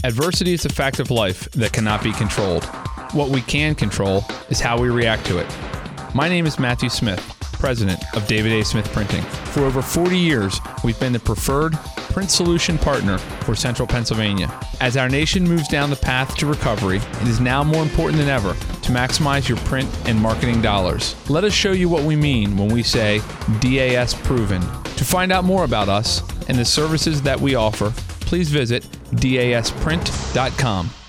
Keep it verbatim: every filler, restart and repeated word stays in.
Adversity is a fact of life that cannot be controlled. What we can control is how we react to it. My name is Matthew Smith, president of David A. Smith Printing. For over forty years, we've been the preferred print solution partner for Central Pennsylvania. As our nation moves down the path to recovery, it is now more important than ever to maximize your print and marketing dollars. Let us show you what we mean when we say D A S Proven. To find out more about us and the services that we offer, please visit D A S print dot com.